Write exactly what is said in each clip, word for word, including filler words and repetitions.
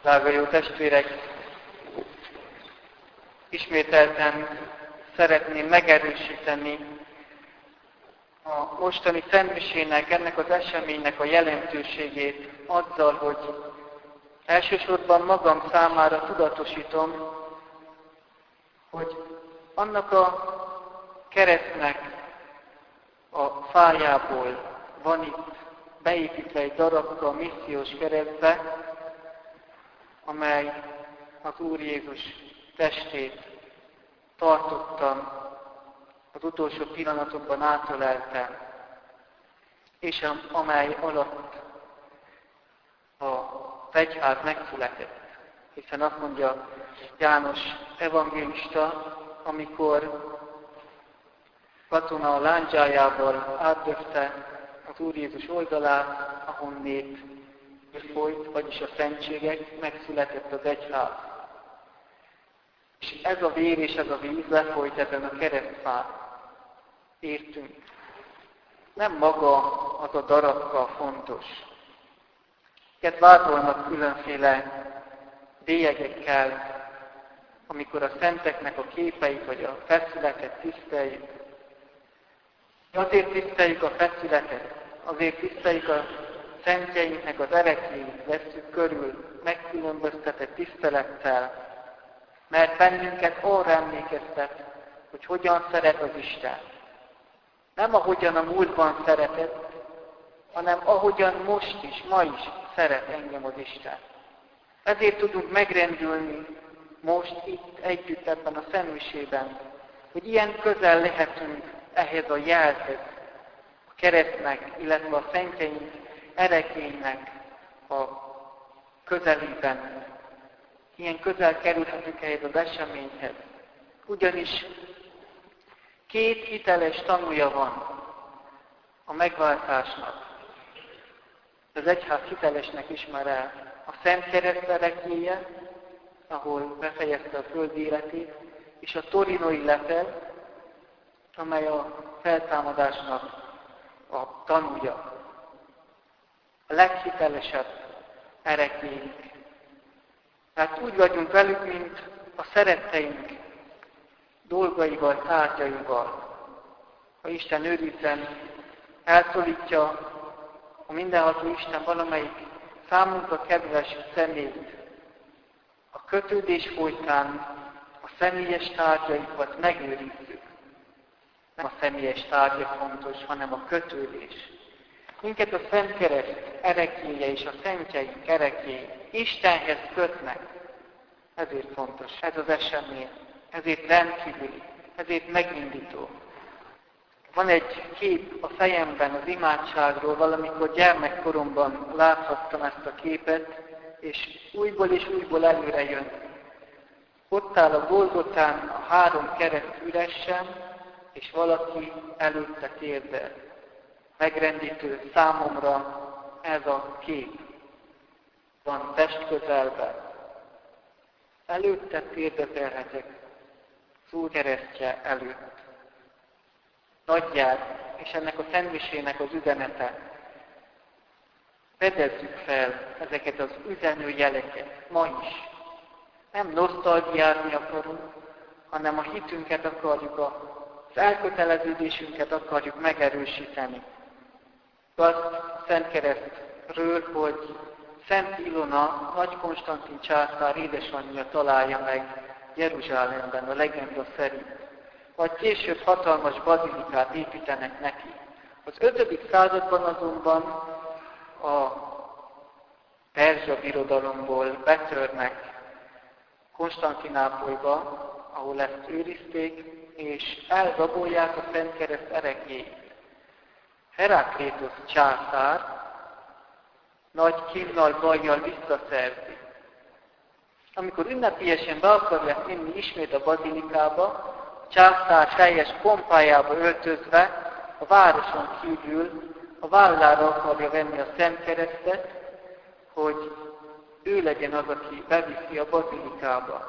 Drága jó testvérek, ismételten szeretném megerősíteni a mostani szentmisének, ennek az eseménynek a jelentőségét azzal, hogy elsősorban magam számára tudatosítom, hogy annak a keresztnek a fájából van itt beépítve egy darabka a missziós keresztbe, amely az Úr Jézus testét tartottam, az utolsó pillanatokban átölelte, és amely alatt az egyház megszületett. Hiszen azt mondja János evangélista, amikor katona a lándzsájával átdöfte az Úr Jézus oldalát, ahonnét folyt, vagyis a szentségek, megszületett az egyház. És ez a vér és ez a víz lefolyt ezen a keresztfán. Értünk. Nem maga az a darabka fontos. Ezt vádolnak különféle bélyegekkel, amikor a szenteknek a képeit vagy a feszületet tiszteljük. Azért tiszteljük a feszületet, azért tiszteljük a szentjeinknek az ereklyét, vesszük körül megkülönböztetett tisztelettel, mert bennünket arra emlékeztet, hogy hogyan szeret az Isten. Nem ahogyan a múltban szeretett, hanem ahogyan most is, ma is szeret engem az Isten. Ezért tudunk megrendülni most itt együtt ebben a szentmisében, hogy ilyen közel lehetünk ehhez a jelhez, a keresztnek, illetve a szentjeink erekénynek a közelében. Ilyen közel kerülhetünk ehhez az eseményhez. Ugyanis két hiteles tanúja van a megváltásnak. Az egyház hitelesnek ismer el a Szent Kereszt ereklyéje, ahol befejezte a földi életét, és a torinoi letél, amely a feltámadásnak a tanúja. A leghitelesebb ereklyénk. Tehát úgy vagyunk velük, mint a szeretteink dolgaival, tárgyaival. Ha Isten őrizzen, elszólítja a mindenható Isten valamelyik számunkra kedves személyt, a kötődés folytán a személyes tárgyaikat megőrizzük. Nem a személyes tárgyak fontos, hanem a kötődés. Minket a Szent Kereszt ereklyéje és a szentjeink ereklyéje Istenhez kötnek. Ezért fontos ez az esemény, ezért rendkívüli, ezért megindító. Van egy kép a fejemben az imádságról, valamikor gyermekkoromban láthattam ezt a képet, és újból és újból előre jön. Ott áll a Golgotán a három kereszt üresen, és valaki előtte térdel. Megrendítő számomra ez a kép. Van test közelben. Előtte térdetelhetek az Úr keresztje előtt. Nagyját, és ennek a szentmisének az üzenete. Fedezzük fel ezeket az üzenő jeleket ma is. Nem nosztalgiázni akarunk, hanem a hitünket akarjuk, az elköteleződésünket akarjuk megerősíteni. Azt Szent Keresztről, hogy Szent Ilona, Nagy Konstantin császár édesanyja találja meg Jeruzsálemben a legenda szerint. Vagy később hatalmas bazilikát építenek neki. Az ötödik században azonban a perzsa birodalomból betörnek Konstantinápolyba, ahol ezt őrizték, és elrabolják a Szent Kereszt ereklyéit. Heraklétosz császár nagy kínnal, bajjal visszaszerzi. Amikor ünnepélyesen be akarják vinni ismét a bazilikába, a császár teljes pompájába öltözve a városon kívül a vállára akarja venni a Szent Keresztet, hogy ő legyen az, aki beviszi a bazilikába.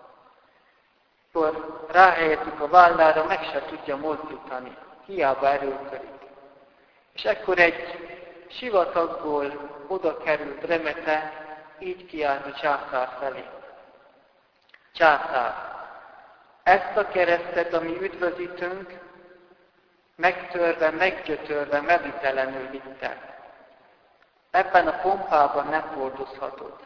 Akkor ráhelyezik a vállára, meg se tudja mozdítani, hiába erőlködik. És ekkor egy sivatagból oda került remete így kiállt a császár felé. Császár, ezt a keresztet, ami üdvözítünk, megtörve, meggyötörve, meditelenül vitte. Ebben a pompában nem hordozhatod.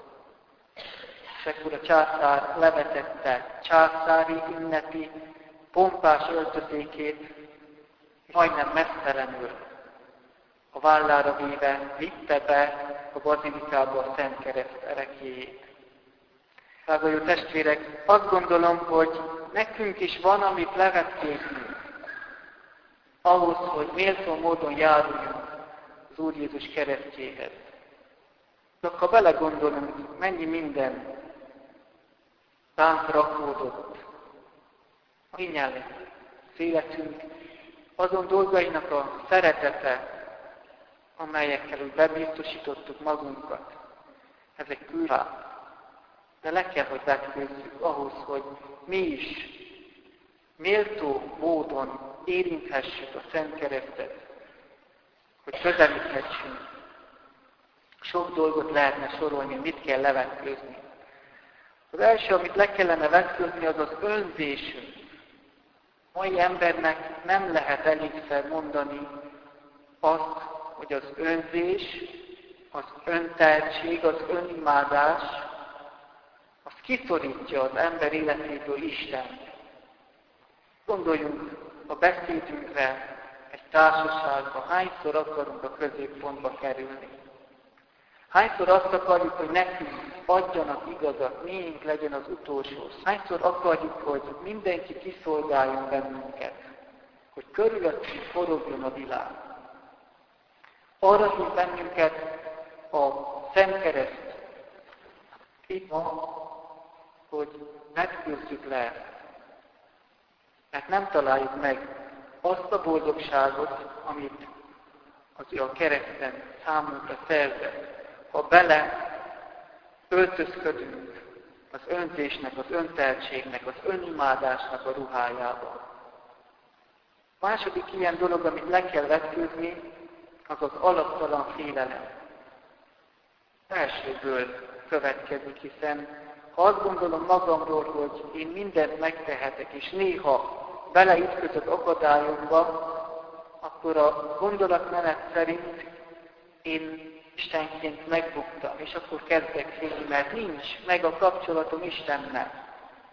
És akkor a császár levetette császári ünnepi pompás öltözékét, majdnem mesztelenül a vállára véve vitte be a bazilikába a Szent Kereszt ereklyéjét. Drága jó testvérek, azt gondolom, hogy nekünk is van, amit levetkőznünk, ahhoz, hogy méltó módon járuljunk az Úr Jézus keresztjéhez. Csak ha belegondolunk, mennyi minden ránk rakódott, a minnyáján, az életünk, azon dolgainak a szeretete, amelyekkel úgy bebiztosítottuk magunkat. Ezek külfá. De le kell, hogy vetkőzzük ahhoz, hogy mi is méltó módon érinthessük a Szent Keresztet, hogy közelíthessünk. Sok dolgot lehetne sorolni, mit kell levetkőzni. Az első, amit le kellene vetkőzni, az az önzésünk. A mai embernek nem lehet elégszer mondani azt, hogy az önzés, az öntehetség, az önimádás, az kiszorítja az ember életéből Istent. Gondoljunk a beszédünkre, egy társaságban, hányszor akarunk a középpontba kerülni. Hányszor azt akarjuk, hogy nekünk adjanak igazat, miénk legyen az utolsó. Hányszor akarjuk, hogy mindenki kiszolgáljon bennünket, hogy körülöttünk forogjon a világ. Arra hív bennünket a Szent Kereszt itt ma, hogy megküzdjük le ezt. Mert nem találjuk meg azt a boldogságot, amit az a kereszten számunkra szerzett. Ha bele öltözködünk az önzésnek, az öntehetségnek, az önimádásnak a ruhájába. A második ilyen dolog, amit le kell vetkőzni, az az alaptalan félelem. Elsőből következik, hiszen ha azt gondolom magamról, hogy én mindent megtehetek, és néha beleütközök akadályokba, akkor a gondolatmenet szerint én Istenként megbuktam, és akkor kezdek félni, mert nincs meg a kapcsolatom Istennel.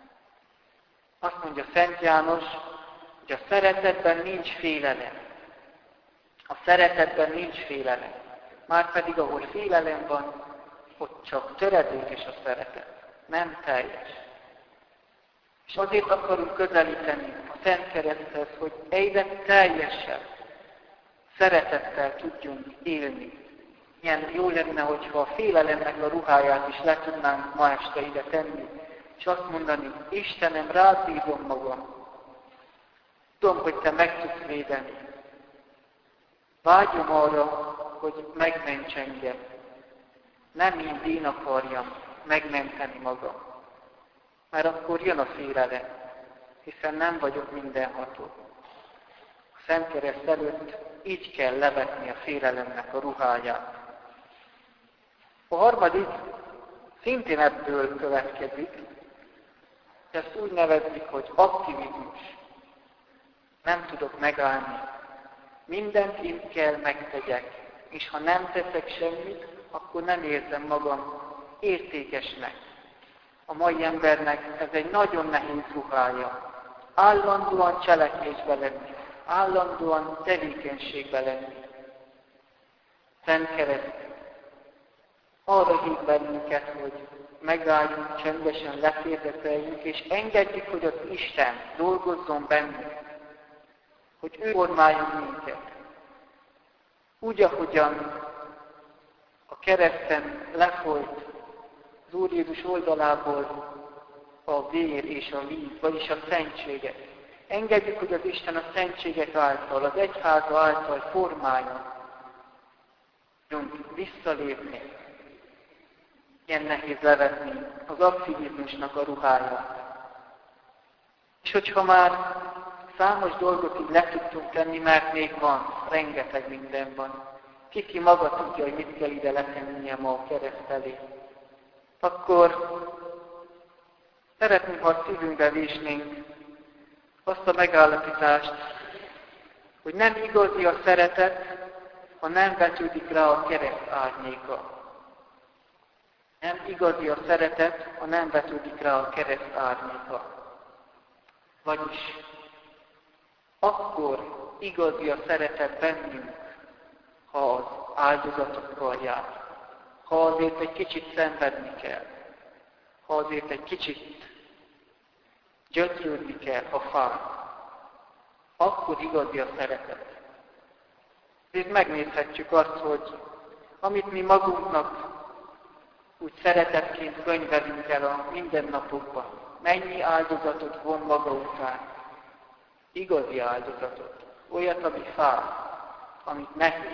Azt mondja Szent János, hogy a szeretetben nincs félelem. A szeretetben nincs félelem. Márpedig ahol félelem van, ott csak töredékes a szeretet. Nem teljes. És azért akarunk közelíteni a Szent Kereszthez, hogy egyre teljesebb szeretettel tudjunk élni. Milyen jó lenne, hogyha a félelemnek a ruháját is le tudnánk ma este ide tenni, és azt mondani, Istenem, rád bízom magam. Tudom, hogy Te meg tudsz védeni. Vágyom arra, hogy megments engem. Nem mind én akarjam megmenteni magam. Mert akkor jön a félelem, hiszen nem vagyok mindenható. A Szent Kereszt előtt így kell levetni a félelemnek a ruháját. A harmadik szintén ebből következik, ezt úgy nevezik, hogy aktivizmus. Nem tudok megállni. Mindent én kell megtegyek, és ha nem teszek semmit, akkor nem érzem magam értékesnek. A mai embernek ez egy nagyon nehéz ruhája. Állandóan cselekvésbe lenni, állandóan tevékenységbe lenni. Szent Kereszt arra hív bennünket, hogy megálljunk, csendesen leférdeteljünk, és engedjük, hogy az Isten dolgozzon bennünk, hogy ő formáljon minket. Úgy, ahogyan a kereszten lefolyt az Úr Jézus oldalából a vér és a víz, vagyis a szentséget. Engedjük, hogy az Isten a szentségek által, az egyháza által formáljon. Tudjunk visszalépni. Ilyen nehéz levetni az aktivizmusnak a ruháját. És hogyha már számos dolgot így le tudtunk tenni, mert még van, rengeteg minden van. Kiki maga tudja, hogy mit kell ide letennie ma a kereszt elé. akkor szeretném, ha a szívünkbe vésnénk azt a megállapítást, hogy nem igazi a szeretet, ha nem vetődik rá a kereszt árnyéka. Nem igazi a szeretet, ha nem vetődik rá a kereszt árnyéka. Vagyis akkor igazi a szeretet bennünk, ha az áldozatokkal jár, ha azért egy kicsit szenvedni kell, ha azért egy kicsit gyötrődni kell, ha fáj, akkor igazi a szeretet. Ezért megnézhetjük azt, hogy amit mi magunknak úgy szeretetként könyvelünk el a mindennapokban, mennyi áldozatot von maga után, igazi áldozatot, olyat, ami fáj, amit nehéz.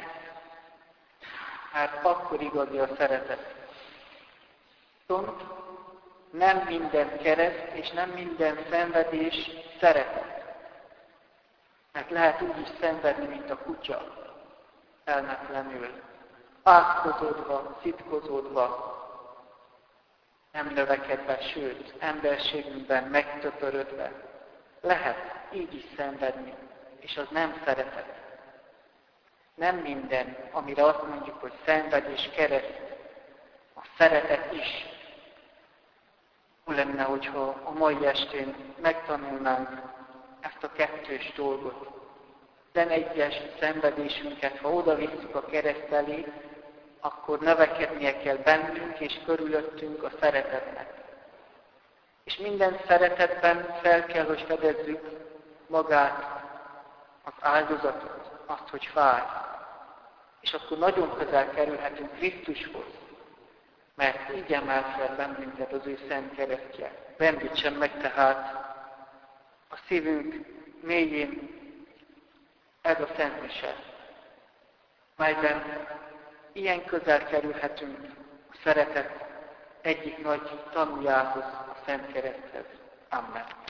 Hát akkor igazi a szeretet. Viszont nem minden kereszt és nem minden szenvedés szeretet. Mert lehet úgy is szenvedni, mint a kutya, elmetlenül, átkozódva, szitkozódva, nem növekedve, sőt, emberségünkben megtöpörödve. Lehet így is szenvedni, és az nem szeretet. Nem minden, amire azt mondjuk, hogy szenvedés, kereszt, a szeretet is. Jó lenne, hogyha a mai estén megtanulnánk ezt a kettős dolgot. Den egyes szenvedésünket, ha oda visszük a kereszt elé, akkor növekednie kell bennünk és körülöttünk a szeretetnek. És minden szeretetben fel kell, hogy fedezzük magát, az áldozatot, azt, hogy fáj. És akkor nagyon közel kerülhetünk Krisztushoz, mert így emel fel bennünket az ő szent keresztje. Rendítsen meg tehát a szívünk mélyén ez a szent mise, melyben ilyen közel kerülhetünk a szeretet egyik nagy tanújához, a szent kereszthez. Amen.